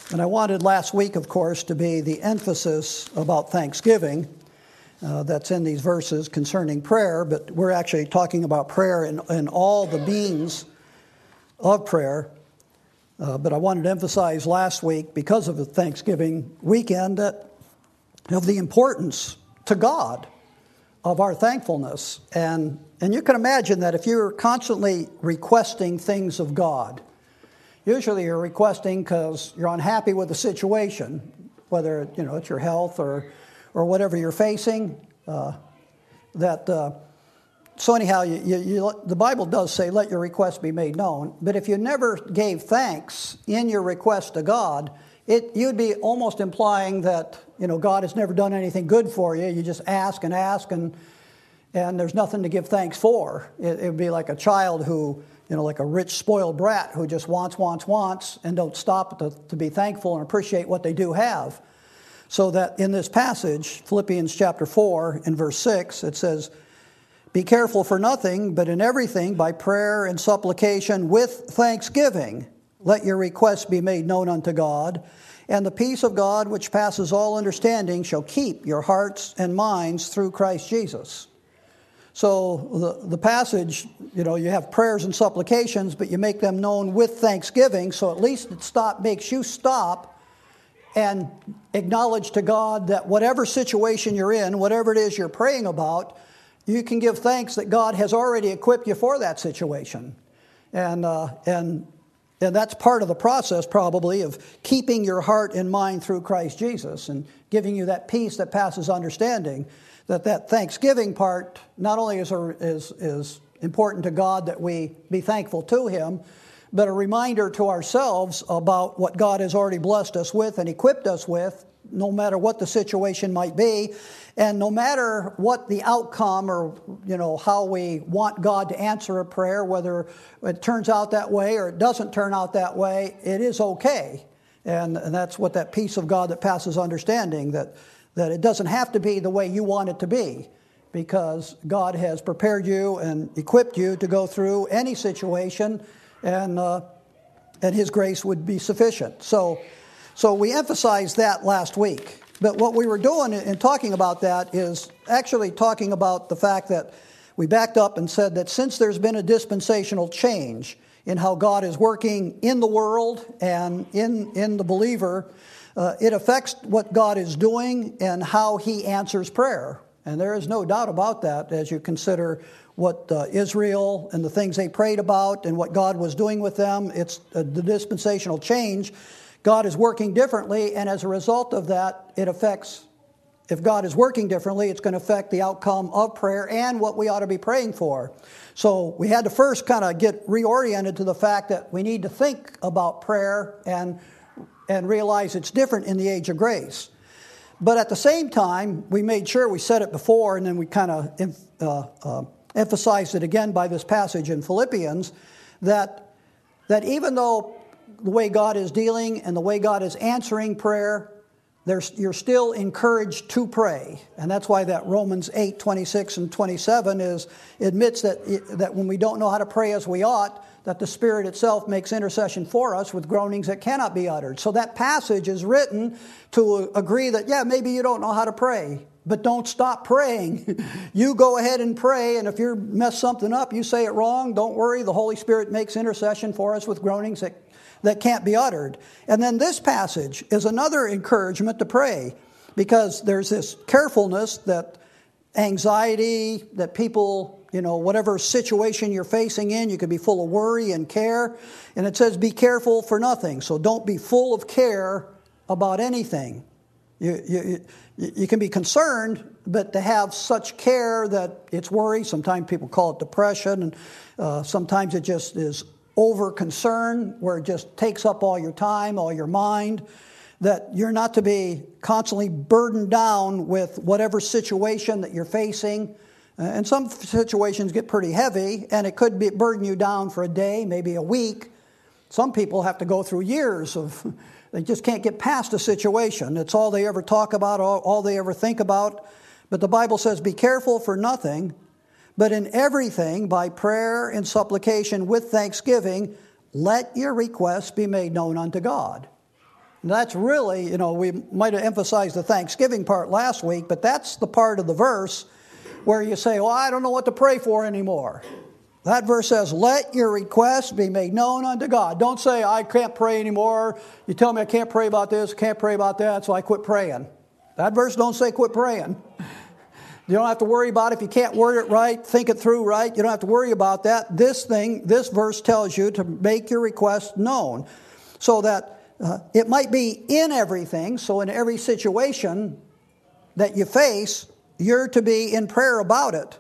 And I wanted last week, of course, to be the emphasis about thanksgiving that's in these verses concerning prayer, but we're actually talking about prayer in all the means of prayer. But I wanted to emphasize last week, because of the Thanksgiving weekend, that of the importance to God of our thankfulness. And you can imagine that if you're constantly requesting things of God, usually you're requesting because you're unhappy with the situation, whether it's your health or whatever you're facing. So anyhow, the Bible does say, let your request be made known. But if you never gave thanks in your request to God, you'd be almost implying that God has never done anything good for you. You just ask and ask, and there's nothing to give thanks for. It would be like a child who, like a rich, spoiled brat who just wants, and don't stop to be thankful and appreciate what they do have. So that in this passage, Philippians chapter 4, in verse 6, it says, be careful for nothing, but in everything, by prayer and supplication with thanksgiving, let your requests be made known unto God, and the peace of God, which passes all understanding, shall keep your hearts and minds through Christ Jesus. So the passage, you have prayers and supplications, but you make them known with thanksgiving, so at least it makes you stop and acknowledge to God that whatever situation you're in, whatever it is you're praying about, you can give thanks that God has already equipped you for that situation. And that's part of the process, probably, of keeping your heart and mind through Christ Jesus and giving you that peace that passes understanding. That thanksgiving part not only is important to God that we be thankful to Him, but a reminder to ourselves about what God has already blessed us with and equipped us with, no matter what the situation might be, and no matter what the outcome or how we want God to answer a prayer, whether it turns out that way or it doesn't turn out that way, it is okay. And that's what that peace of God that passes understanding, that it doesn't have to be the way you want it to be, because God has prepared you and equipped you to go through any situation, and His grace would be sufficient. So we emphasized that last week. But what we were doing in talking about that is actually talking about the fact that we backed up and said that since there's been a dispensational change in how God is working in the world and in the believer, it affects what God is doing and how He answers prayer. And there is no doubt about that as you consider what Israel and the things they prayed about and what God was doing with them. It's the dispensational change. God is working differently, and as a result of that, if God is working differently, it's going to affect the outcome of prayer and what we ought to be praying for. So we had to first kind of get reoriented to the fact that we need to think about prayer and realize it's different in the age of grace. But at the same time, we made sure, we said it before, and then we kind of emphasized it again by this passage in Philippians, that even though the way God is dealing and the way God is answering prayer, you're still encouraged to pray. And that's why that Romans 8, 26 and 27 admits that when we don't know how to pray as we ought, that the Spirit itself makes intercession for us with groanings that cannot be uttered. So that passage is written to agree that, maybe you don't know how to pray, but don't stop praying. You go ahead and pray, and if you mess something up, you say it wrong, don't worry, the Holy Spirit makes intercession for us with groanings that can't be uttered. And then this passage is another encouragement to pray, because there's this carefulness, that anxiety, that people, whatever situation you're facing you could be full of worry and care. And it says, be careful for nothing. So don't be full of care about anything. You can be concerned, but to have such care that it's worry, sometimes people call it depression, and sometimes it just is over concern, where it just takes up all your time, all your mind, that you're not to be constantly burdened down with whatever situation that you're facing. And some situations get pretty heavy, and it could burden you down for a day, maybe a week. Some people have to go through years they just can't get past a situation. It's all they ever talk about, all they ever think about. But the Bible says, be careful for nothing, but in everything, by prayer and supplication with thanksgiving, let your requests be made known unto God. And that's really, we might have emphasized the thanksgiving part last week, but that's the part of the verse where you say, well, I don't know what to pray for anymore. That verse says, let your requests be made known unto God. Don't say, I can't pray anymore. You tell me I can't pray about this, can't pray about that, so I quit praying. That verse don't say quit praying. You don't have to worry about it. If you can't word it right, think it through right. You don't have to worry about that. This verse tells you to make your request known so that it might be in everything. So in every situation that you face, you're to be in prayer about it.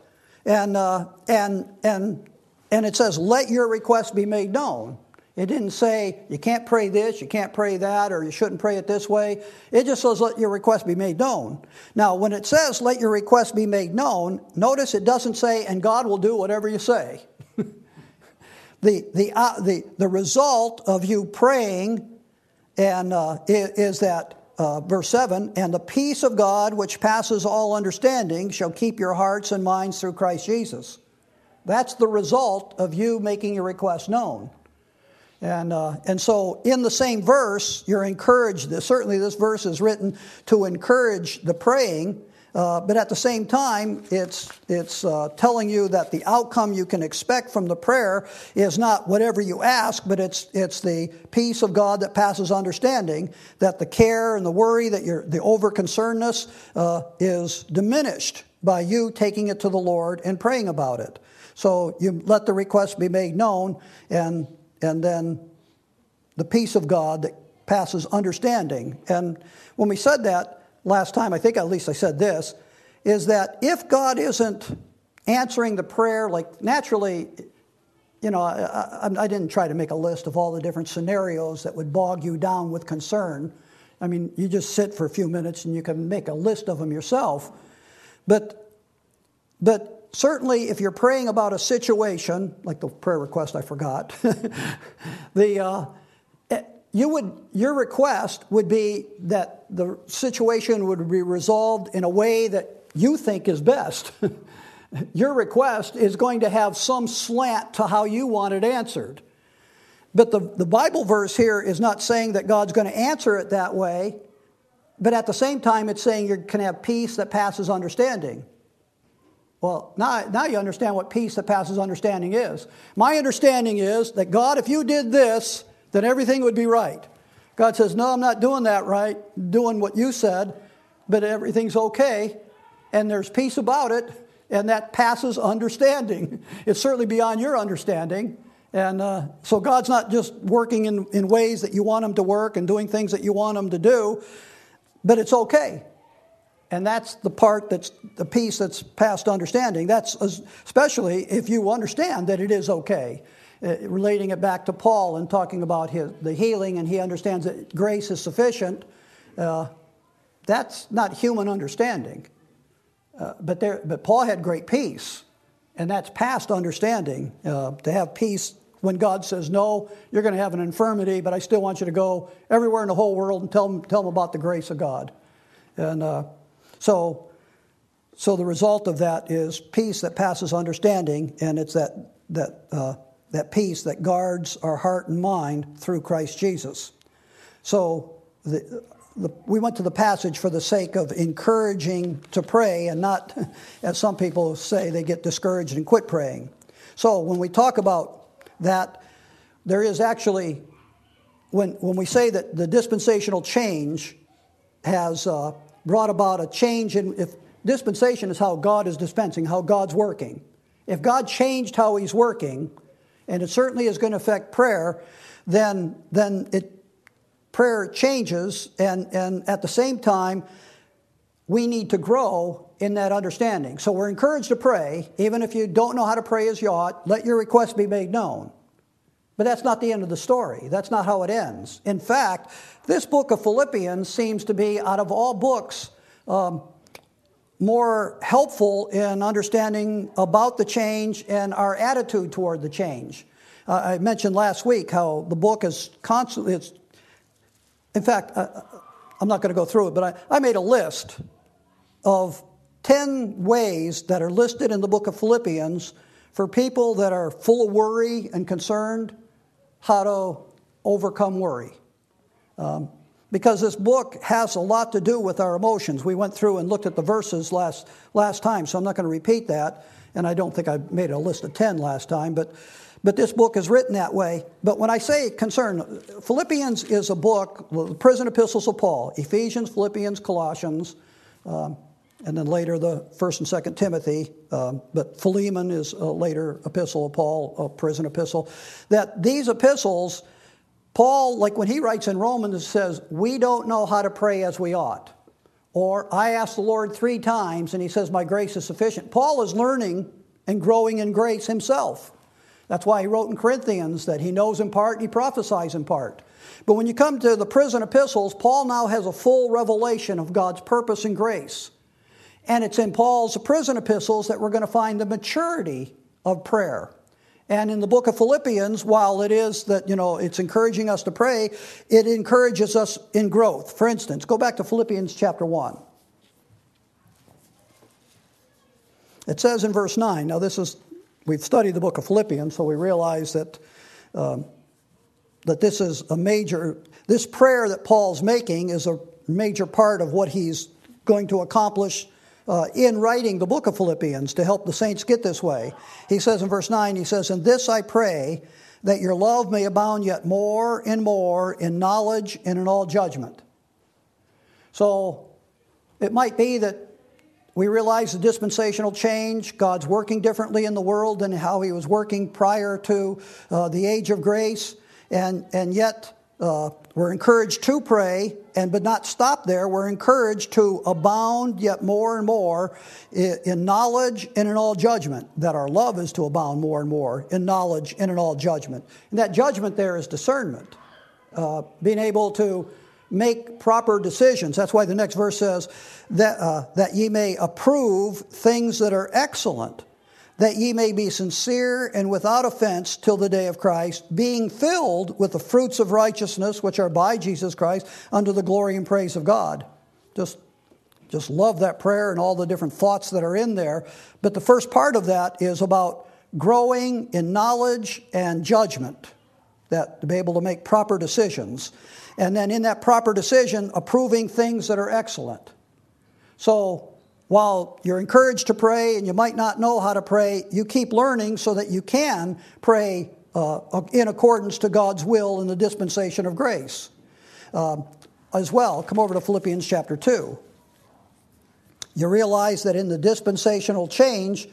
And it says, let your request be made known. It didn't say you can't pray this, you can't pray that, or you shouldn't pray it this way. It just says let your request be made known. Now, when it says let your request be made known, notice it doesn't say, and God will do whatever you say. The result of you praying is that verse 7, and the peace of God which passes all understanding shall keep your hearts and minds through Christ Jesus. That's the result of you making your request known. And so in the same verse, you're encouraged. Certainly this verse is written to encourage the praying, but at the same time, it's telling you that the outcome you can expect from the prayer is not whatever you ask, but it's the peace of God that passes understanding, that the care and the worry, that the over-concernedness is diminished by you taking it to the Lord and praying about it. So you let the request be made known, and then the peace of God that passes understanding. And when we said that last time, I think at least I said this, is that if God isn't answering the prayer, like naturally, I didn't try to make a list of all the different scenarios that would bog you down with concern. I mean, you just sit for a few minutes and you can make a list of them yourself. But certainly, if you're praying about a situation, like the prayer request I forgot, your request would be that the situation would be resolved in a way that you think is best. Your request is going to have some slant to how you want it answered. But the Bible verse here is not saying that God's going to answer it that way, but at the same time, it's saying you can have peace that passes understanding. Well, now you understand what peace that passes understanding is. My understanding is that, God, if you did this, then everything would be right. God says, no, I'm not doing that right, doing what you said, but everything's okay, and there's peace about it, and that passes understanding. It's certainly beyond your understanding. And so God's not just working in ways that you want him to work and doing things that you want him to do, but it's okay. And that's the part that's the peace that's past understanding. That's especially if you understand that it is okay. Relating it back to Paul and talking about the healing, and he understands that grace is sufficient. That's not human understanding. But Paul had great peace, and that's past understanding. To have peace when God says, no, you're going to have an infirmity, but I still want you to go everywhere in the whole world and tell them about the grace of God. And So the result of that is peace that passes understanding, and it's that peace that guards our heart and mind through Christ Jesus. So we went to the passage for the sake of encouraging to pray, and not, as some people say, they get discouraged and quit praying. So when we talk about that, there is actually, when we say that the dispensational change has brought about a change if dispensation is how God is dispensing, how God's working. If God changed how he's working, and it certainly is going to affect prayer, then prayer changes, and at the same time, we need to grow in that understanding. So we're encouraged to pray, even if you don't know how to pray as you ought, let your request be made known. But that's not the end of the story. That's not how it ends. In fact, this book of Philippians seems to be, out of all books, more helpful in understanding about the change and our attitude toward the change. I mentioned last week how the book is constantly, in fact, I'm not going to go through it, but I made a list of 10 ways that are listed in the book of Philippians for people that are full of worry and concerned, how to overcome worry. because this book has a lot to do with our emotions. We went through and looked at the verses last time, so I'm not going to repeat that. And I don't think I made a list of 10 last time, but this book is written that way. But when I say concern, Philippians is a book, the prison epistles of Paul, Ephesians, Philippians, Colossians, and then later the 1st and 2nd Timothy, but Philemon is a later epistle of Paul, a prison epistle. That these epistles, Paul, like when he writes in Romans, says, we don't know how to pray as we ought. Or, I asked the Lord 3 times, and he says, my grace is sufficient. Paul is learning and growing in grace himself. That's why he wrote in Corinthians that he knows in part and he prophesies in part. But when you come to the prison epistles, Paul now has a full revelation of God's purpose and grace. And it's in Paul's prison epistles that we're going to find the maturity of prayer. And in the book of Philippians, while it is that, it's encouraging us to pray, it encourages us in growth. For instance, go back to Philippians chapter 1. It says in verse 9, now we've studied the book of Philippians, so we realize that this is this prayer that Paul's making is a major part of what he's going to accomplish in writing the book of Philippians to help the saints get this way. He says in verse 9, he says, "And this I pray, that your love may abound yet more and more in knowledge and in all judgment." So it might be that we realize the dispensational change, God's working differently in the world than how he was working prior to the age of grace, and yet we're encouraged to pray, but not stop there. We're encouraged to abound yet more and more in knowledge and in all judgment, that our love is to abound more and more in knowledge and in all judgment. And that judgment there is discernment, being able to make proper decisions. That's why the next verse says that ye may approve things that are excellent, that ye may be sincere and without offense till the day of Christ, being filled with the fruits of righteousness which are by Jesus Christ, unto the glory and praise of God. Just love that prayer and all the different thoughts that are in there. But the first part of that is about growing in knowledge and judgment, that to be able to make proper decisions. And then in that proper decision, approving things that are excellent. So while you're encouraged to pray and you might not know how to pray, you keep learning so that you can pray in accordance to God's will in the dispensation of grace. As well, come over to Philippians chapter 2. You realize that in the dispensational change,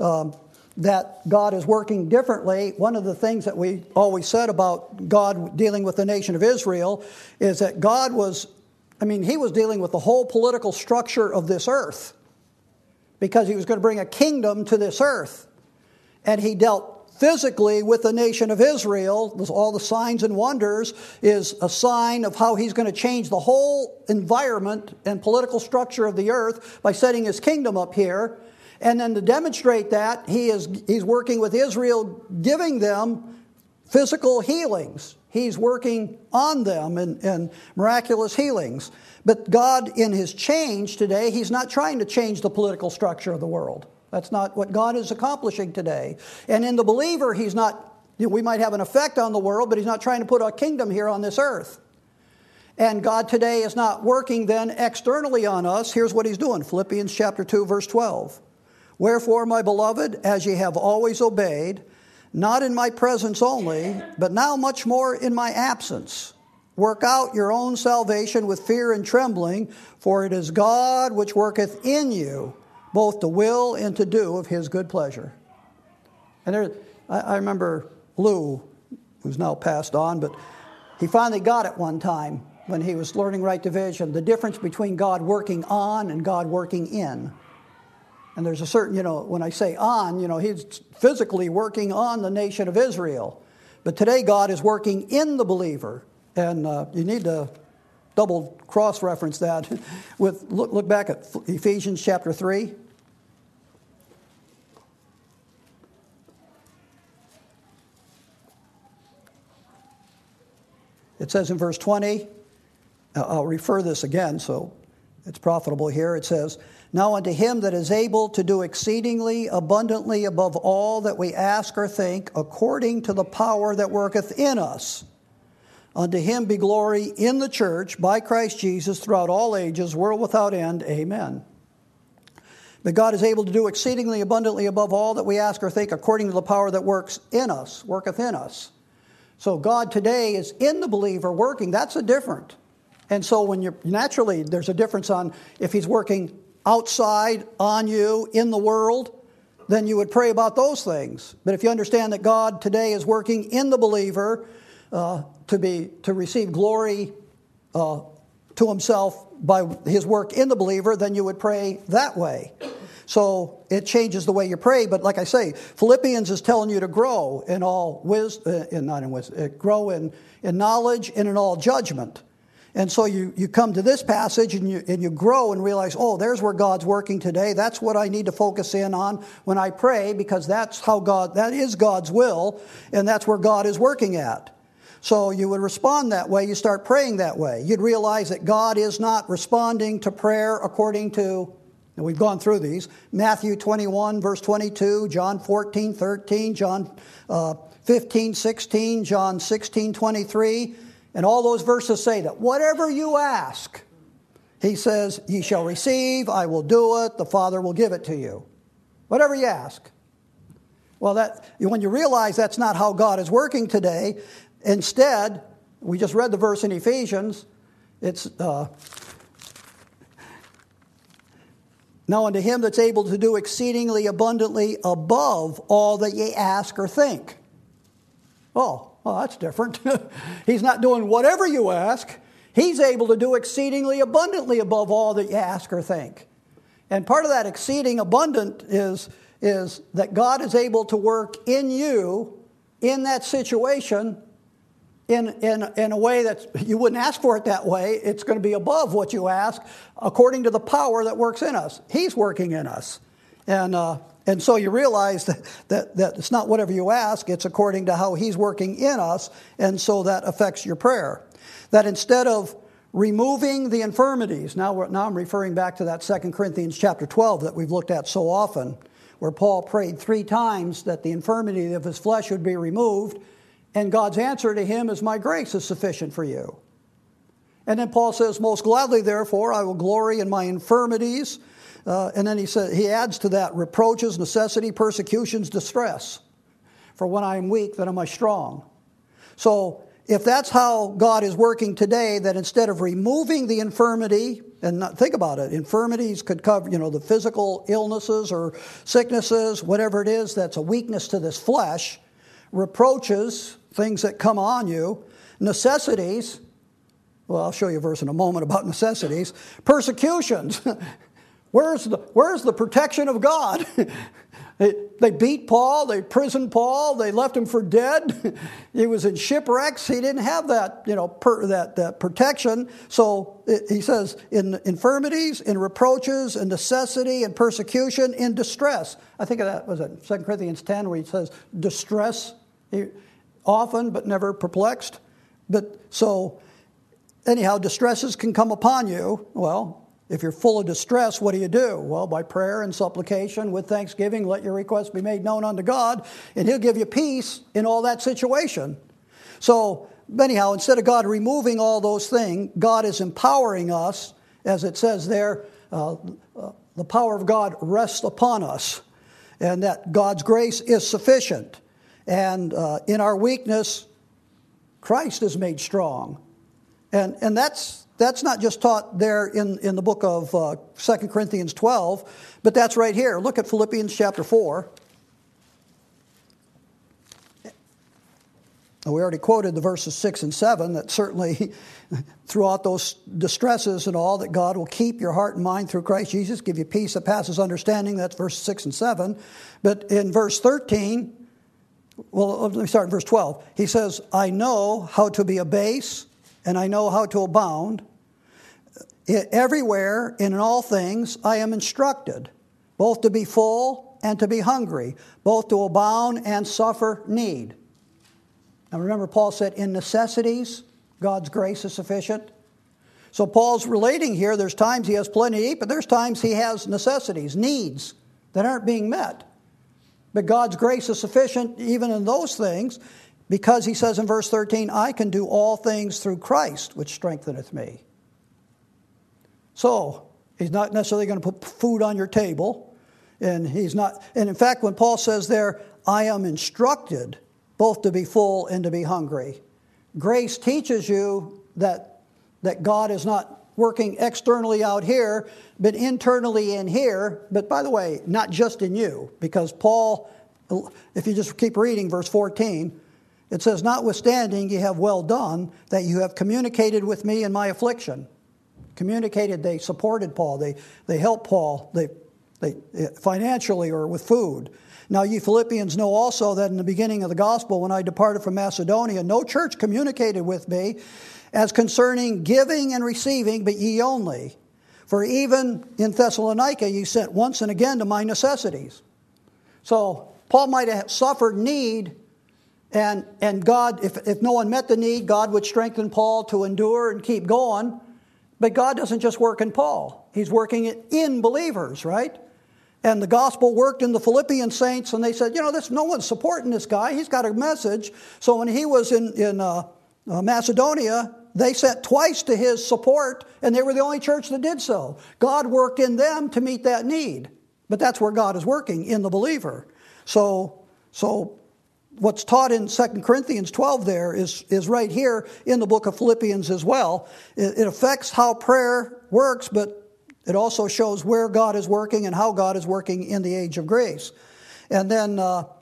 that God is working differently. One of the things that we always said about God dealing with the nation of Israel is that God he was dealing with the whole political structure of this earth, because he was going to bring a kingdom to this earth. And he dealt physically with the nation of Israel. All the signs and wonders is a sign of how he's going to change the whole environment and political structure of the earth by setting his kingdom up here. And then to demonstrate that, he's working with Israel, giving them physical healings. He's working on them in miraculous healings. But God, in his change today, he's not trying to change the political structure of the world. That's not what God is accomplishing today. And in the believer, he's not, we might have an effect on the world, but he's not trying to put a kingdom here on this earth. And God today is not working then externally on us. Here's what he's doing. Philippians chapter 2, verse 12. "Wherefore, my beloved, as ye have always obeyed, not in my presence only, but now much more in my absence, work out your own salvation with fear and trembling, for it is God which worketh in you, both to will and to do of his good pleasure." And I remember Lou, who's now passed on, but he finally got it one time when he was learning right division, the difference between God working on and God working in. And there's a certain, when I say on, he's physically working on the nation of Israel. But today God is working in the believer. And you need to double cross-reference that. Look back at Ephesians chapter 3. It says in verse 20, I'll refer this again so it's profitable here. It says, "Now unto him that is able to do exceedingly abundantly above all that we ask or think, according to the power that worketh in us. Unto him be glory in the church by Christ Jesus throughout all ages, world without end. Amen. But God is able to do exceedingly abundantly above all that we ask or think, according to the power that worketh in us. So God today is in the believer working. That's a different. And so when you're naturally, there's a difference on if he's working outside on you in the world, then you would pray about those things. But if you understand that God today is working in the believer to receive glory to himself by his work in the believer, then you would pray that way. So it changes the way you pray. But like I say, Philippians is telling you to grow in all grow in knowledge and in all judgment. And so you come to this passage and you grow and realize, oh, there's where God's working today. That's what I need to focus in on when I pray, because that is God's will, and that's where God is working at. So you would respond that way. You start praying that way. You'd realize that God is not responding to prayer according to, and we've gone through these, Matthew 21, verse 22, John 14, 13, John 15, 16, John 16, 23. And all those verses say that whatever you ask, he says, ye shall receive, I will do it, the Father will give it to you. Whatever you ask. Well, when you realize that's not how God is working today, instead, we just read the verse in Ephesians, it's, now unto him that's able to do exceedingly abundantly above all that ye ask or think. Oh, well, that's different. He's not doing whatever you ask. He's able to do exceedingly abundantly above all that you ask or think. And part of that exceeding abundant is that God is able to work in you in that situation in a way that you wouldn't ask for it that way. It's going to be above what you ask according to the power that works in us. He's working in us. And so you realize that it's not whatever you ask, it's according to how he's working in us, and so that affects your prayer. That instead of removing the infirmities, now I'm referring back to that 2 Corinthians chapter 12 that we've looked at so often, where Paul prayed 3 times that the infirmity of his flesh would be removed, and God's answer to him is, my grace is sufficient for you. And then Paul says, most gladly, therefore, I will glory in my infirmities. And then he adds to that reproaches, necessity, persecutions, distress. For when I am weak, then am I strong. So if that's how God is working today, that instead of removing the infirmity, and think about it, infirmities could cover, the physical illnesses or sicknesses, whatever it is that's a weakness to this flesh, reproaches, things that come on you, necessities, well, I'll show you a verse in a moment about necessities, persecutions. Where's the protection of God? They beat Paul, they imprisoned Paul, they left him for dead. He was in shipwrecks. He didn't have that, that protection. So he says, in infirmities, in reproaches, in necessity, in persecution, in distress. I think of that, was it 2 Corinthians 10, where he says, distress, often but never perplexed. But so, anyhow, distresses can come upon you. Well, if you're full of distress, what do? Well, by prayer and supplication with thanksgiving, let your requests be made known unto God, and he'll give you peace in all that situation. So, anyhow, instead of God removing all those things, God is empowering us, as it says there, the power of God rests upon us, and that God's grace is sufficient. And in our weakness, Christ is made strong. And that's not just taught there in the book of 2 Corinthians 12, but that's right here. Look at Philippians chapter 4. We already quoted the verses 6 and 7, that certainly throughout those distresses and all, that God will keep your heart and mind through Christ Jesus, give you peace that passes understanding. That's verses 6 and 7. But in verse 13, well, let me start in verse 12. He says, I know how to be abased, and I know how to abound. Everywhere and in all things I am instructed, both to be full and to be hungry, both to abound and suffer need. Now remember, Paul said, in necessities, God's grace is sufficient. So Paul's relating here, there's times he has plenty to eat, but there's times he has necessities, needs that aren't being met. But God's grace is sufficient even in those things. because he says in verse 13, I can do all things through Christ, which strengtheneth me. So, he's not necessarily going to put food on your table. And in fact, when Paul says there, I am instructed both to be full and to be hungry. Grace teaches you that God is not working externally out here, but internally in here. But by the way, not just in you, because Paul, if you just keep reading verse 14, it says, notwithstanding ye have well done, that you have communicated with me in my affliction. Communicated, they supported Paul, they helped Paul, they financially or with food. Now ye Philippians know also that in the beginning of the gospel, when I departed from Macedonia, no church communicated with me as concerning giving and receiving, but ye only. For even in Thessalonica ye sent once and again to my necessities. So Paul might have suffered need, and God, if no one met the need, God would strengthen Paul to endure and keep going. But God doesn't just work in Paul. He's working it in believers, right? And the gospel worked in the Philippian saints, and they said, no one's supporting this guy. He's got a message. So when he was in Macedonia, they sent twice to his support, and they were the only church that did so. God worked in them to meet that need. But that's where God is working, in the believer. So what's taught in 2 Corinthians 12 there is right here in the book of Philippians as well. It affects how prayer works, but it also shows where God is working and how God is working in the age of grace. And then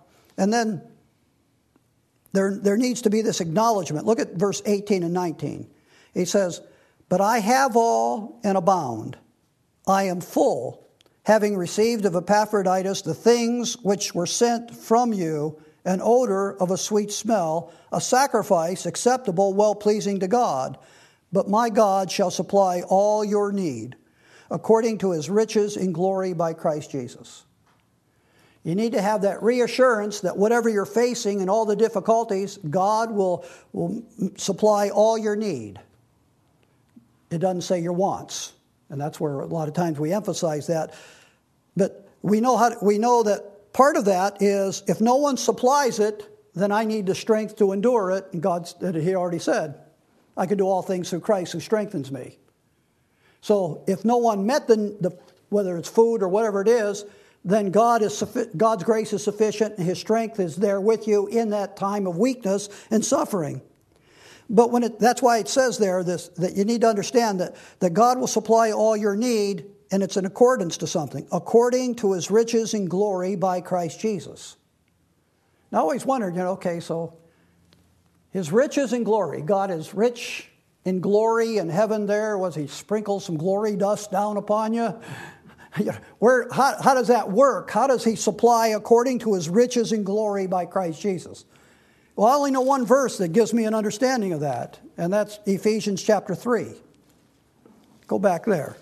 there needs to be this acknowledgement. Look at verse 18 and 19. He says, but I have all and abound. I am full, having received of Epaphroditus the things which were sent from you, an odor of a sweet smell, a sacrifice acceptable, well-pleasing to God. But my God shall supply all your need, according to his riches in glory by Christ Jesus. You need to have that reassurance that whatever you're facing and all the difficulties, God will supply all your need. It doesn't say your wants, and that's where a lot of times we emphasize that. But we know that part of that is if no one supplies it, then I need the strength to endure it. And He already said, I can do all things through Christ who strengthens me. So if no one met whether it's food or whatever it is, then God's grace is sufficient and his strength is there with you in that time of weakness and suffering. But that's why it says there that you need to understand that God will supply all your need, and it's in accordance to something, according to his riches in glory by Christ Jesus. Now I always wondered, so his riches in glory, God is rich in glory in heaven there. Was he sprinkle some glory dust down upon you? How does that work? How does he supply according to his riches in glory by Christ Jesus? Well, I only know one verse that gives me an understanding of that, and that's Ephesians chapter 3. Go back there.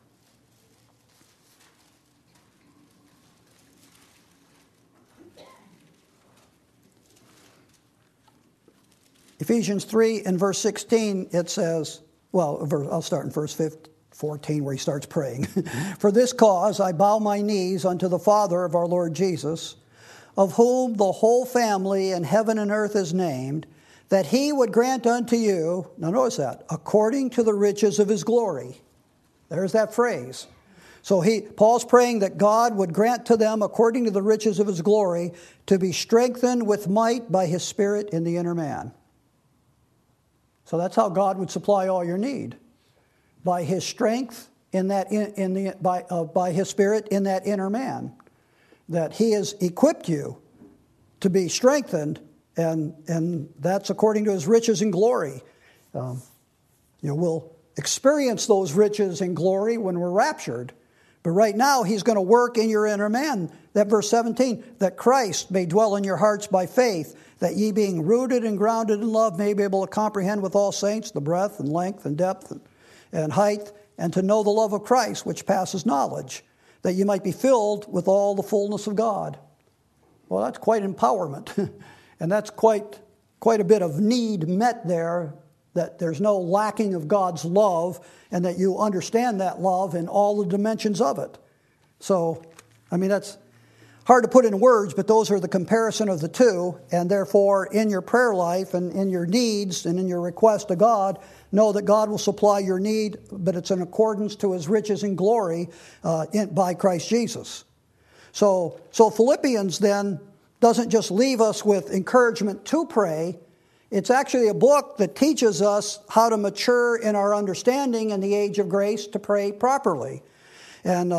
Ephesians 3 and verse 16, it says, I'll start in verse 14 where he starts praying. For this cause I bow my knees unto the Father of our Lord Jesus, of whom the whole family in heaven and earth is named, that he would grant unto you, now notice that, according to the riches of his glory. There's that phrase. So Paul's praying that God would grant to them, according to the riches of his glory, to be strengthened with might by his Spirit in the inner man. So that's how God would supply all your need, by his strength by his Spirit in that inner man, that he has equipped you to be strengthened, and that's according to his riches and glory. We'll experience those riches and glory when we're raptured, but right now he's going to work in your inner man. That verse 17, that Christ may dwell in your hearts by faith, that ye being rooted and grounded in love may be able to comprehend with all saints the breadth and length and depth and height, and to know the love of Christ, which passes knowledge, that you might be filled with all the fullness of God. Well, that's quite empowerment. And that's quite a bit of need met there, that there's no lacking of God's love, and that you understand that love in all the dimensions of it. So, that's hard to put in words, but those are the comparison of the two. And therefore, in your prayer life and in your needs and in your request to God, know that God will supply your need, but it's in accordance to his riches and glory by Christ Jesus. So Philippians then doesn't just leave us with encouragement to pray. It's actually a book that teaches us how to mature in our understanding in the age of grace to pray properly. And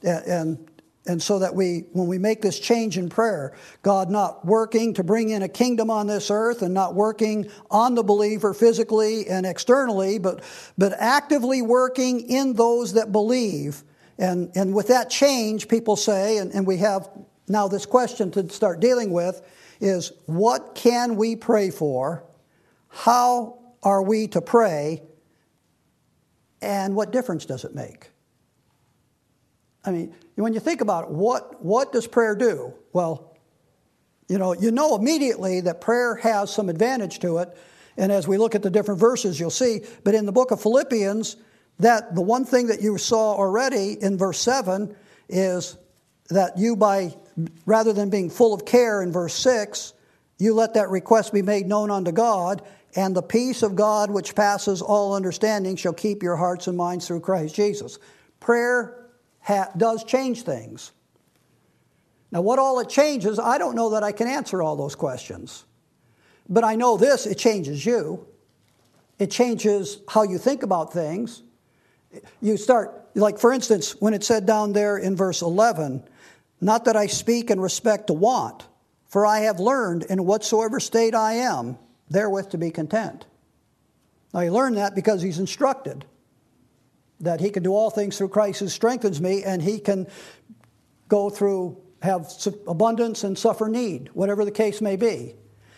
so that when we make this change in prayer, God not working to bring in a kingdom on this earth and not working on the believer physically and externally, but actively working in those that believe. And with that change, people say, and we have now this question to start dealing with, is what can we pray for? How are we to pray? And what difference does it make? I mean, when you think about it, what does prayer do? Well, you know immediately that prayer has some advantage to it. And as we look at the different verses, you'll see. But in the book of Philippians, that the one thing that you saw already in verse 7 is that rather than being full of care in verse 6, you let that request be made known unto God, and the peace of God which passes all understanding shall keep your hearts and minds through Christ Jesus. Prayer does change things. Now, what all it changes, I don't know that I can answer all those questions. But I know this, it changes you. It changes how you think about things. You start, like for instance, when it said down there in verse 11, not that I speak in respect to want, for I have learned in whatsoever state I am, therewith to be content. Now, he learned that because he's instructed that he can do all things through Christ who strengthens me, and he can go through, have abundance and suffer need, whatever the case may be.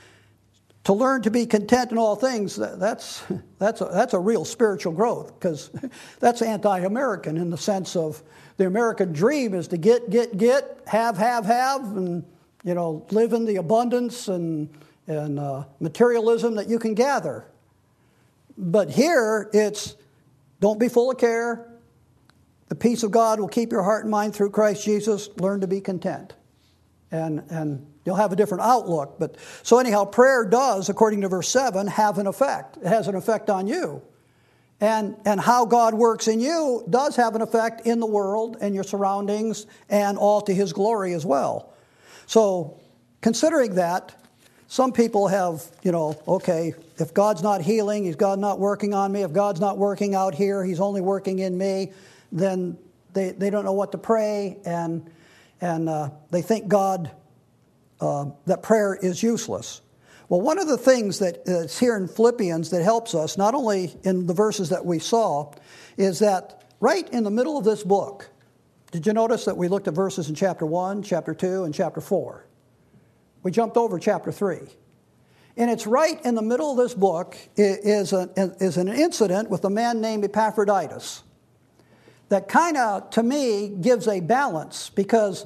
To learn to be content in all things, that's a real spiritual growth, because that's anti-American in the sense of the American dream is to get, have, and live in the abundance and materialism that you can gather. But here it's don't be full of care. The peace of God will keep your heart and mind through Christ Jesus. Learn to be content. And you'll have a different outlook. But so anyhow, prayer does, according to verse 7, have an effect. It has an effect on you. And how God works in you does have an effect in the world and your surroundings and all to his glory as well. So considering that, some people have, okay, if God's not healing, if God's not working on me, if God's not working out here, he's only working in me, then they don't know what to pray, and they think God, that prayer is useless. Well, one of the things that's here in Philippians that helps us, not only in the verses that we saw, is that right in the middle of this book, did you notice that we looked at verses in chapter 1, chapter 2, and chapter 4? We jumped over chapter 3. And it's right in the middle of this book is an incident with a man named Epaphroditus that kind of, to me, gives a balance, because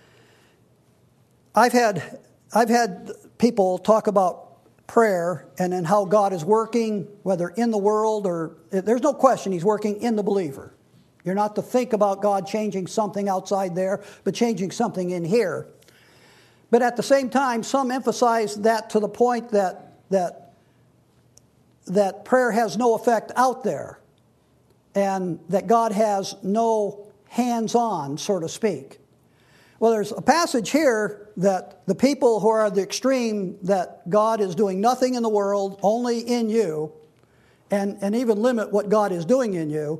I've had people talk about prayer and then how God is working, whether in the world or, there's no question he's working in the believer. You're not to think about God changing something outside there, but changing something in here. But at the same time, some emphasize that to the point that prayer has no effect out there, and that God has no hands-on, so to speak. Well, there's a passage here that the people who are at the extreme, that God is doing nothing in the world, only in you, and even limit what God is doing in you,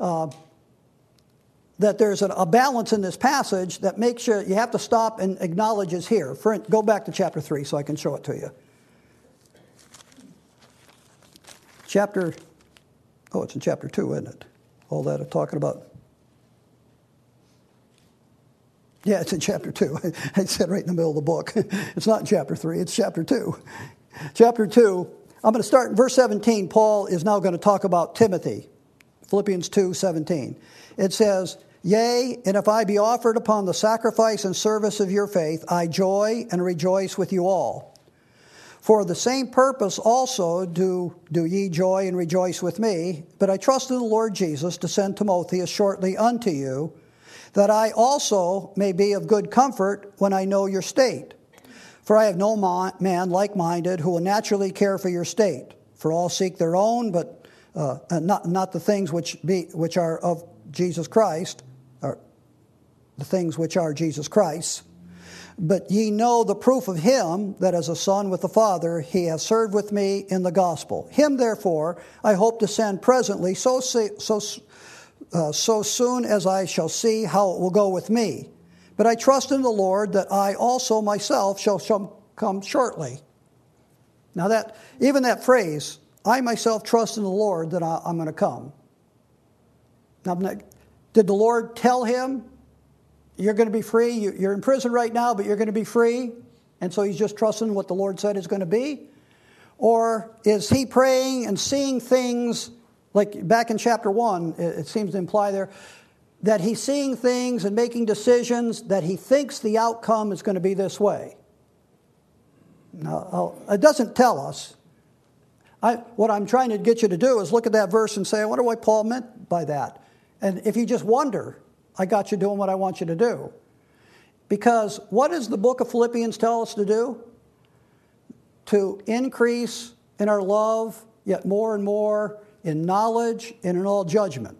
that there's a balance in this passage that makes you have to stop and acknowledge is here. Go back to chapter 3 so I can show it to you. It's in chapter 2, isn't it? All that I'm talking about. Yeah, it's in chapter 2. I said right in the middle of the book. It's not in chapter 3, it's chapter 2. Chapter 2, I'm going to start in verse 17. Paul is now going to talk about Timothy. Philippians 2:17. It says, Yea, and if I be offered upon the sacrifice and service of your faith, I joy and rejoice with you all. For the same purpose also do ye joy and rejoice with me. But I trust in the Lord Jesus to send Timotheus shortly unto you, that I also may be of good comfort when I know your state. For I have no man like-minded who will naturally care for your state. For all seek their own, but not the things which are of Jesus Christ, or the things which are Jesus Christ. But ye know the proof of him, that as a son with the Father, he hath served with me in the gospel. Him, therefore, I hope to send presently, so soon as I shall see how it will go with me. But I trust in the Lord that I also myself shall come shortly. Now even that phrase, I myself trust in the Lord that I'm going to come. Now, did the Lord tell him, you're going to be free? You're in prison right now, but you're going to be free. And so he's just trusting what the Lord said is going to be? Or is he praying and seeing things, like back in chapter 1, it seems to imply there, that he's seeing things and making decisions that he thinks the outcome is going to be this way? Now, it doesn't tell us. What I'm trying to get you to do is look at that verse and say, I wonder what Paul meant by that. And if you just wonder, I got you doing what I want you to do. Because what does the book of Philippians tell us to do? To increase in our love, yet more and more in knowledge and in all judgment.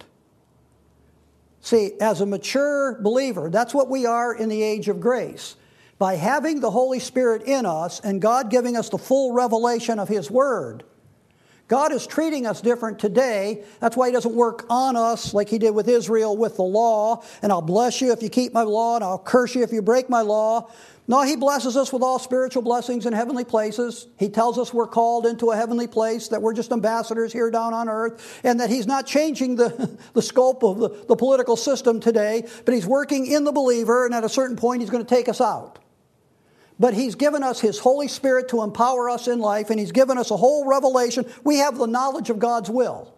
See, as a mature believer, that's what we are in the age of grace. By having the Holy Spirit in us and God giving us the full revelation of His Word, God is treating us different today. That's why He doesn't work on us like He did with Israel with the law. And I'll bless you if you keep my law, and I'll curse you if you break my law. No, He blesses us with all spiritual blessings in heavenly places. He tells us we're called into a heavenly place, that we're just ambassadors here down on earth, and that He's not changing the scope of the political system today, but He's working in the believer, and at a certain point He's going to take us out. But He's given us His Holy Spirit to empower us in life, and He's given us a whole revelation. We have the knowledge of God's will.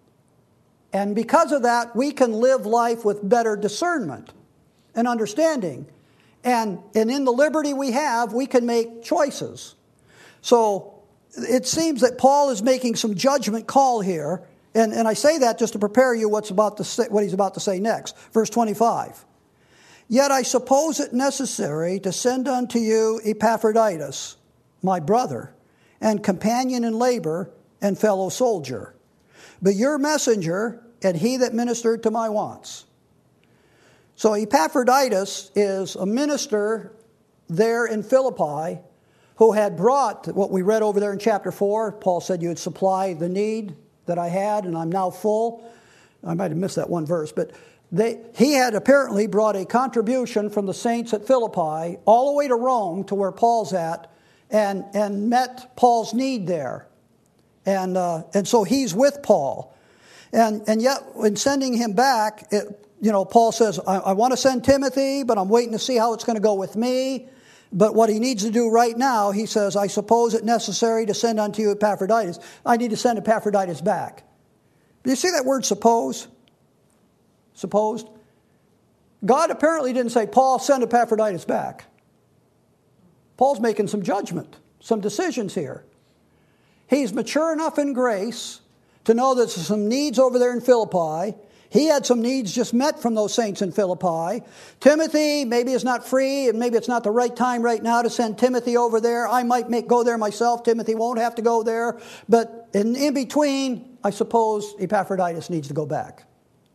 And because of that, we can live life with better discernment and understanding. And in the liberty we have, we can make choices. So it seems that Paul is making some judgment call here. And I say that just to prepare you what he's about to say next. Verse 25. Yet I suppose it necessary to send unto you Epaphroditus, my brother, and companion in labor, and fellow soldier, but your messenger, and he that ministered to my wants. So Epaphroditus is a minister there in Philippi who had brought what we read over there in chapter 4. Paul said, you would supply the need that I had, and I'm now full. I might have missed that one verse, but he had apparently brought a contribution from the saints at Philippi all the way to Rome, to where Paul's at, and met Paul's need there. And so he's with Paul. And yet, in sending him back, Paul says, I want to send Timothy, but I'm waiting to see how it's going to go with me. But what he needs to do right now, he says, I suppose it necessary to send unto you Epaphroditus. I need to send Epaphroditus back. Do you see that word suppose? Supposed? God apparently didn't say, Paul, send Epaphroditus back. Paul's making some judgment, some decisions here. He's mature enough in grace to know that there's some needs over there in Philippi. He had some needs just met from those saints in Philippi. Timothy maybe is not free, and maybe it's not the right time right now to send Timothy over there. I might go there myself. Timothy won't have to go there. But in between, I suppose Epaphroditus needs to go back.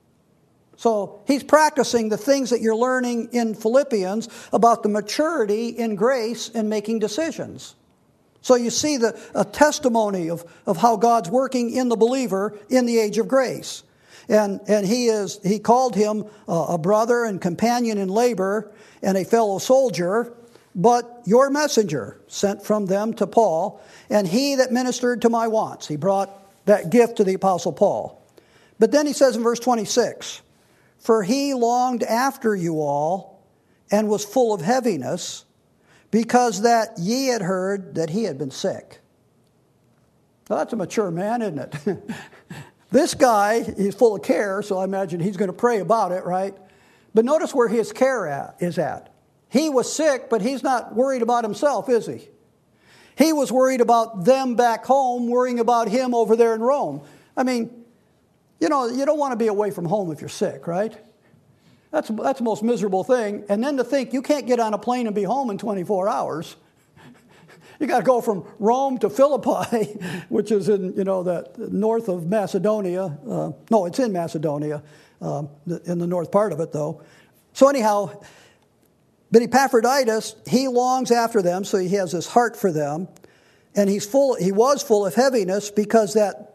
So he's practicing the things that you're learning in Philippians about the maturity in grace in making decisions. So you see a testimony of how God's working in the believer in the age of grace. And he called him a brother and companion in labor and a fellow soldier, but your messenger sent from them to Paul, and he that ministered to my wants. He brought that gift to the Apostle Paul. But then he says in verse 26, for he longed after you all and was full of heaviness, because that ye had heard that he had been sick. Well, that's a mature man, isn't it? This guy, he's full of care, so I imagine he's going to pray about it, right? But notice where his care is at. He was sick, but he's not worried about himself, is he? He was worried about them back home, worrying about him over there in Rome. I mean, you don't want to be away from home if you're sick, right? That's the most miserable thing. And then to think you can't get on a plane and be home in 24 hours. You got to go from Rome to Philippi, which is in, that north of Macedonia. No, it's in Macedonia, in the north part of it, though. So anyhow, but Epaphroditus, he longs after them, so he has this heart for them. And he was full of heaviness because that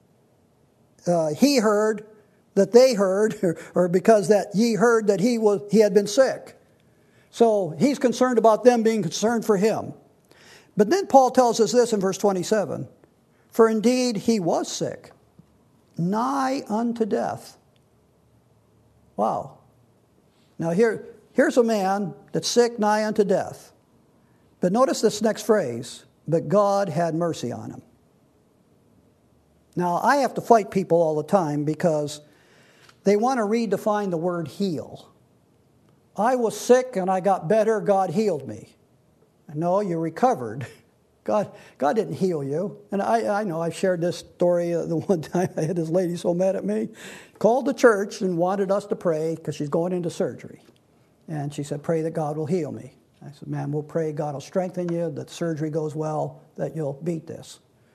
he heard that they heard, or because that ye heard that he had been sick. So he's concerned about them being concerned for him. But then Paul tells us this in verse 27. For indeed he was sick, nigh unto death. Wow. Now here's a man that's sick, nigh unto death. But notice this next phrase, but God had mercy on him. Now I have to fight people all the time because they want to redefine the word heal. I was sick and I got better, God healed me. No, you recovered. God didn't heal you. And I know I've shared this story the one time I had this lady so mad at me. Called the church and wanted us to pray because she's going into surgery. And she said, pray that God will heal me. I said, ma'am, we'll pray God will strengthen you, that surgery goes well, that you'll beat this.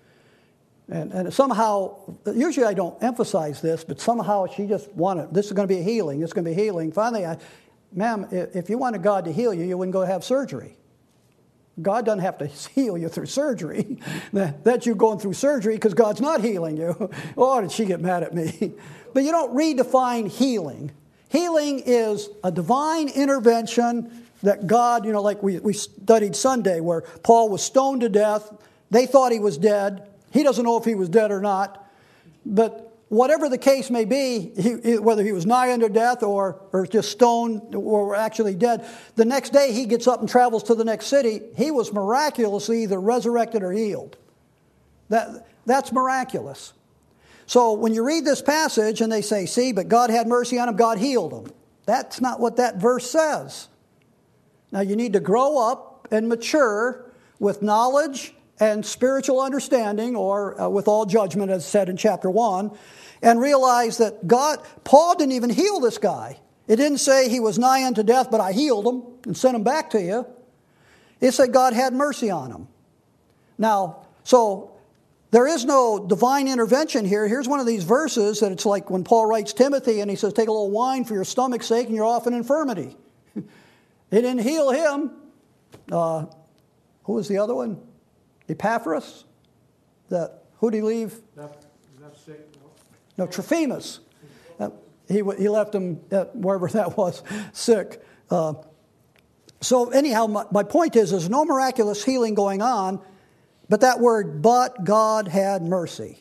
And somehow, usually I don't emphasize this, but somehow she just wanted, this is going to be a healing, this is going to be healing. Finally, ma'am, if you wanted God to heal you, you wouldn't go have surgery. God doesn't have to heal you through surgery. That's you going through surgery because God's not healing you. Oh, did she get mad at me? But you don't redefine healing. Healing is a divine intervention that God, like we studied Sunday, where Paul was stoned to death. They thought he was dead. He doesn't know if he was dead or not. But whatever the case may be, whether he was nigh unto death or just stoned or actually dead, the next day he gets up and travels to the next city. He was miraculously either resurrected or healed. That's miraculous. So when you read this passage and they say, see, but God had mercy on him, God healed him. That's not what that verse says. Now you need to grow up and mature with knowledge and spiritual understanding, or with all judgment, as said in chapter 1, and realize that Paul didn't even heal this guy. It didn't say he was nigh unto death, but I healed him and sent him back to you. It said God had mercy on him. Now, so there is no divine intervention here. Here's one of these verses that it's like when Paul writes Timothy and he says, take a little wine for your stomach's sake and you're off in infirmity. It didn't heal him. Who was the other one? Epaphras? Who did he leave? Not sick. No, Trophimus. He left him at wherever that was, sick. So anyhow, my point is there's no miraculous healing going on, but that word, but God had mercy.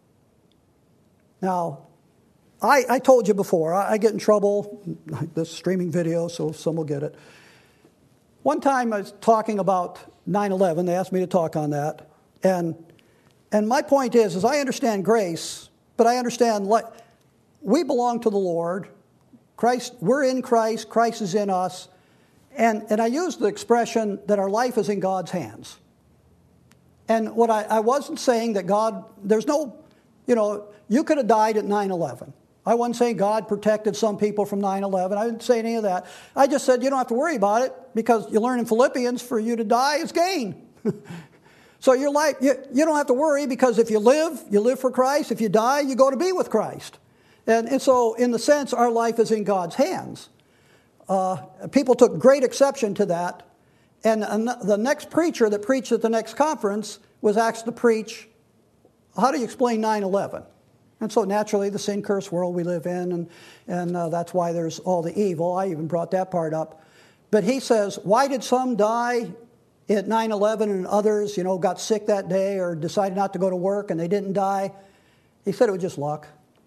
Now, I told you before, I get in trouble, this streaming video, so some will get it. One time I was talking about 9/11. They asked me to talk on that. And my point is I understand grace, but I understand we belong to the Lord. Christ, we're in Christ. Christ is in us. And I use the expression that our life is in God's hands. And what I wasn't saying that God, there's no, you could have died at 9/11. I wasn't saying God protected some people from 9/11. I didn't say any of that. I just said you don't have to worry about it because you learn in Philippians for you to die is gain. So your life, you don't have to worry because if you live for Christ. If you die, you go to be with Christ. And so in the sense, our life is in God's hands. People took great exception to that. And the next preacher that preached at the next conference was asked to preach, how do you explain 9/11? And so naturally, the sin-cursed world we live in, and that's why there's all the evil. I even brought that part up. But he says, why did some die at 9/11 and others, got sick that day or decided not to go to work and they didn't die? He said it was just luck.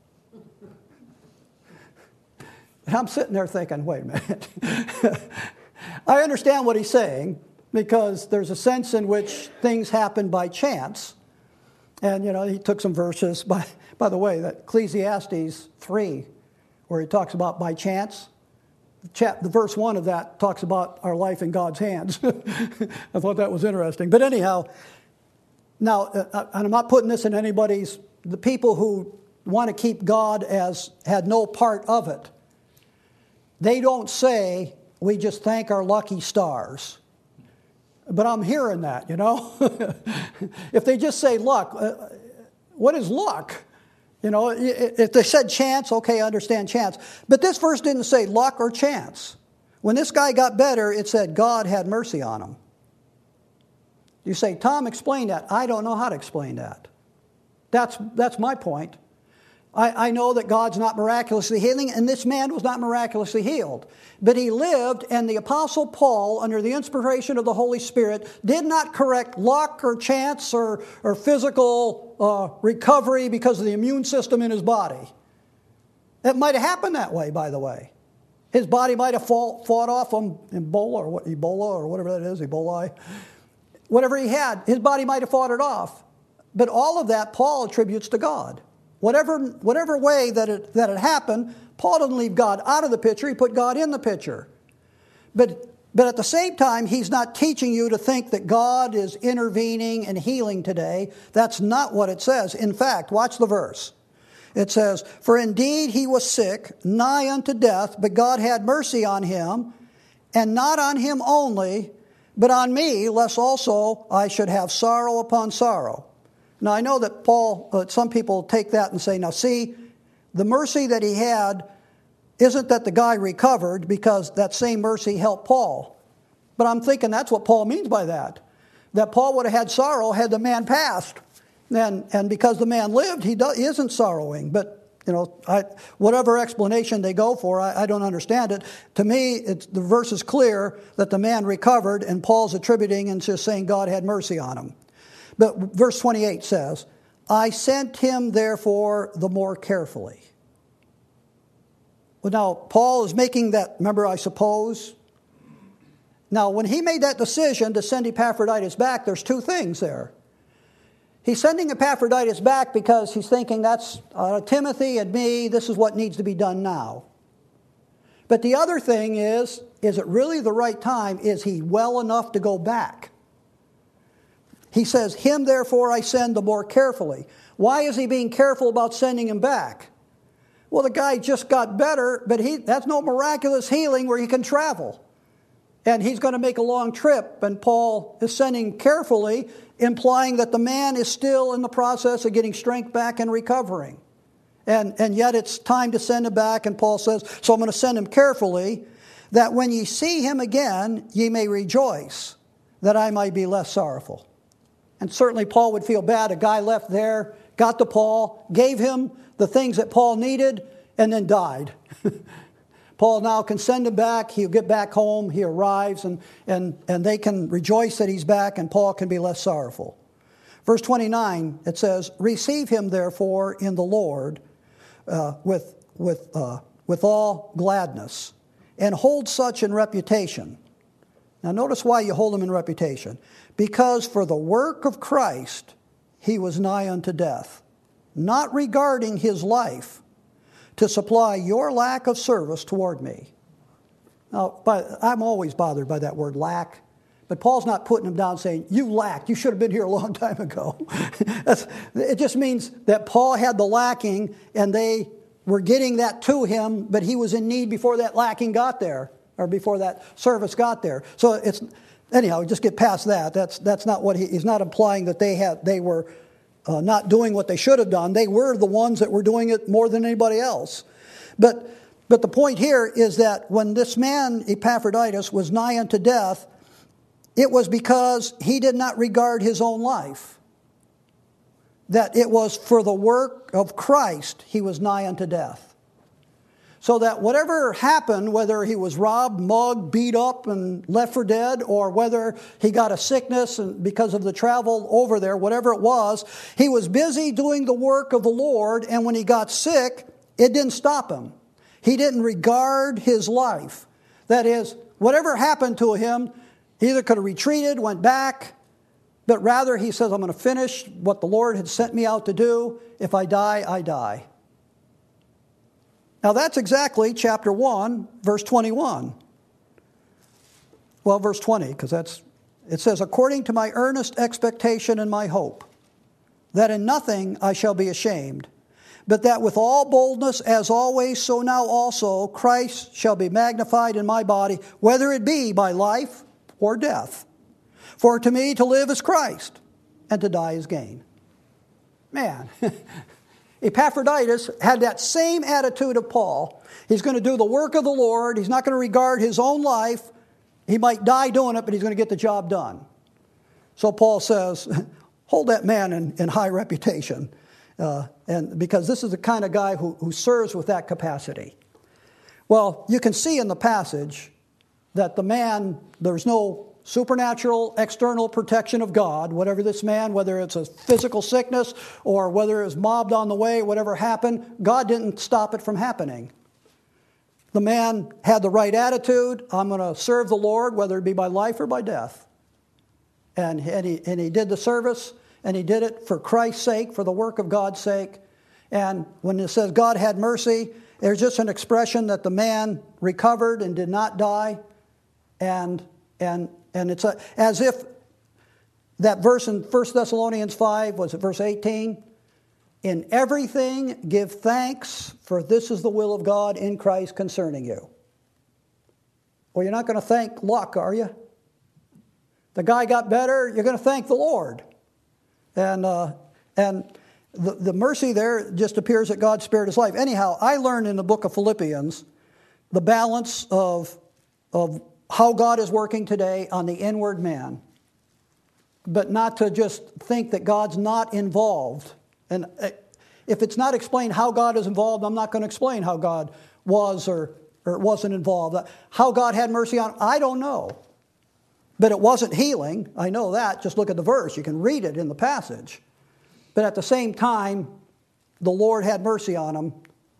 And I'm sitting there thinking, wait a minute. I understand what he's saying because there's a sense in which things happen by chance. And, he took some verses. By the way, that Ecclesiastes 3, where he talks about by chance, the verse 1 of that talks about our life in God's hands. I thought that was interesting. But anyhow, now, and I'm not putting this in the people who want to keep God as had no part of it. they don't say, we just thank our lucky stars. But I'm hearing that, you know. If they just say luck, what is luck? You know, if they said chance, okay, I understand chance. But this verse didn't say luck or chance. When this guy got better, it said God had mercy on him. You say, Tom, explain that. I don't know how to explain that. That's my point. I know that God's not miraculously healing, and this man was not miraculously healed. But he lived, and the Apostle Paul, under the inspiration of the Holy Spirit, did not correct luck or chance or physical recovery because of the immune system in his body. It might have happened that way, by the way. His body might have fought off on Ebola or whatever that is, Ebola. Whatever he had, his body might have fought it off. But all of that Paul attributes to God. Whatever way that it happened, Paul didn't leave God out of the picture. He put God in the picture. But at the same time, he's not teaching you to think that God is intervening and healing today. That's not what it says. In fact, watch the verse. It says, for indeed he was sick, nigh unto death, but God had mercy on him, and not on him only, but on me, lest also I should have sorrow upon sorrow. Now, I know that Paul, some people take that and say, now see, the mercy that he had isn't that the guy recovered because that same mercy helped Paul. But I'm thinking that's what Paul means by that. That Paul would have had sorrow had the man passed. And because the man lived, he isn't sorrowing. But, you know, whatever explanation they go for, I don't understand it. To me, the verse is clear that the man recovered, and Paul's attributing and just saying God had mercy on him. But verse 28 says, I sent him therefore the more carefully. Well, now, Paul is making that, remember, I suppose. Now, when he made that decision to send Epaphroditus back, there's two things there. He's sending Epaphroditus back because he's thinking that's Timothy and me, this is what needs to be done now. But the other thing is it really the right time? Is he well enough to go back? He says, him therefore I send the more carefully. Why is he being careful about sending him back? Well, the guy just got better, but that's no miraculous healing where he can travel. And he's going to make a long trip, and Paul is sending carefully, implying that the man is still in the process of getting strength back and recovering. And yet it's time to send him back, and Paul says, so I'm going to send him carefully, that when ye see him again, ye may rejoice, that I might be less sorrowful. And certainly Paul would feel bad. A guy left there, got to Paul, gave him the things that Paul needed, and then died. Paul now can send him back. He'll get back home. He arrives, and they can rejoice that he's back, and Paul can be less sorrowful. Verse 29, it says, receive him therefore in the Lord with all gladness, and hold such in reputation. Now notice why you hold him in reputation. Because for the work of Christ he was nigh unto death, not regarding his life, to supply your lack of service toward me. Now, I'm always bothered by that word lack. But Paul's not putting him down saying, you lacked. You should have been here a long time ago. It just means that Paul had the lacking, and they were getting that to him, but he was in need before that lacking got there, or before that service got there. So anyhow, just get past that. That's not what he's not implying that they were not doing what they should have done. They were the ones that were doing it more than anybody else. But the point here is that when this man, Epaphroditus, was nigh unto death, it was because he did not regard his own life. That it was for the work of Christ he was nigh unto death. So that whatever happened, whether he was robbed, mugged, beat up, and left for dead, or whether he got a sickness and because of the travel over there, whatever it was, he was busy doing the work of the Lord, and when he got sick, it didn't stop him. He didn't regard his life. That is, whatever happened to him, he either could have retreated, went back, but rather he says, I'm going to finish what the Lord had sent me out to do. If I die, I die. Now that's exactly chapter 1, verse 21. Well, verse 20, because it says, according to my earnest expectation and my hope, that in nothing I shall be ashamed, but that with all boldness, as always, so now also, Christ shall be magnified in my body, whether it be by life or death. For to me to live is Christ, and to die is gain. Man, Epaphroditus had that same attitude of Paul. He's going to do the work of the Lord. He's not going to regard his own life. He might die doing it, but he's going to get the job done. So Paul says, hold that man in high reputation. And because this is the kind of guy who serves with that capacity. Well, you can see in the passage that the man, there's no supernatural external protection of God, whatever this man, whether it's a physical sickness or whether it was mobbed on the way, whatever happened, God didn't stop it from happening. The man had the right attitude. I'm going to serve the Lord, whether it be by life or by death. And he did the service, and he did it for Christ's sake, for the work of God's sake. And when it says God had mercy, there's just an expression that the man recovered and did not die. And it's as if that verse in 1 Thessalonians 5, was it verse 18? In everything give thanks, for this is the will of God in Christ concerning you. Well, you're not going to thank luck, are you? The guy got better, you're going to thank the Lord. And the mercy there just appears that God spared his life. Anyhow, I learned in the book of Philippians the balance of how God is working today on the inward man, but not to just think that God's not involved. And if it's not explained how God is involved, I'm not going to explain how God was or wasn't involved. How God had mercy on, I don't know. But it wasn't healing. I know that. Just look at the verse. You can read it in the passage. But at the same time, the Lord had mercy on him.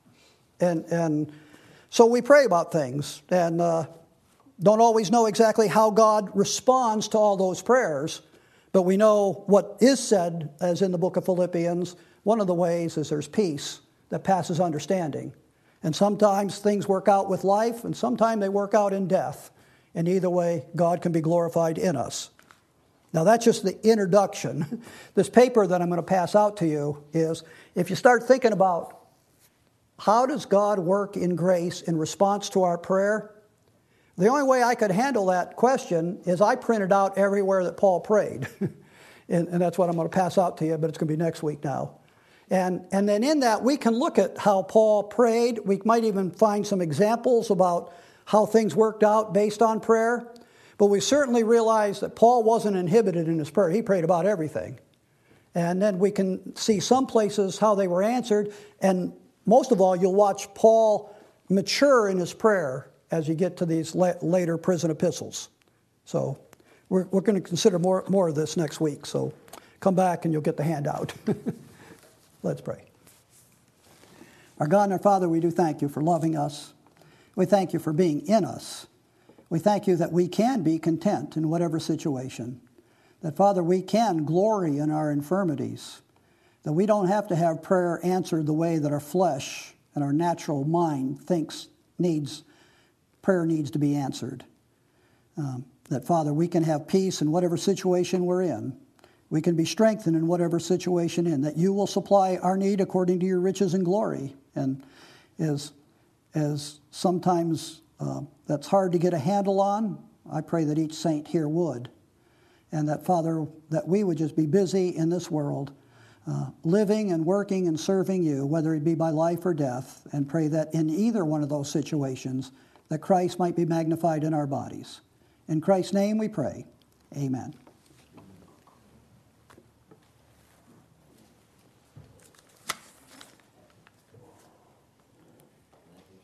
And so we pray about things. And don't always know exactly how God responds to all those prayers. But we know what is said, as in the book of Philippians. One of the ways is there's peace that passes understanding. And sometimes things work out with life, and sometimes they work out in death. And either way, God can be glorified in us. Now, that's just the introduction. This paper that I'm going to pass out to you is, if you start thinking about how does God work in grace in response to our prayer, the only way I could handle that question is I printed out everywhere that Paul prayed. and that's what I'm going to pass out to you, but it's going to be next week now. And then in that, we can look at how Paul prayed. We might even find some examples about how things worked out based on prayer. But we certainly realize that Paul wasn't inhibited in his prayer. He prayed about everything. And then we can see some places how they were answered. And most of all, you'll watch Paul mature in his prayer as you get to these later prison epistles. So we're going to consider more of this next week. So come back and you'll get the handout. Let's pray. Our God and our Father, we do thank you for loving us. We thank you for being in us. We thank you that we can be content in whatever situation. That, Father, we can glory in our infirmities. That we don't have to have prayer answered the way that our flesh and our natural mind thinks prayer needs to be answered. That, Father, we can have peace in whatever situation we're in. We can be strengthened in whatever situation in. That you will supply our need according to your riches and glory. And as sometimes that's hard to get a handle on, I pray that each saint here would. And that, Father, that we would just be busy in this world, living and working and serving you, whether it be by life or death, and pray that in either one of those situations, that Christ might be magnified in our bodies. In Christ's name we pray. Amen.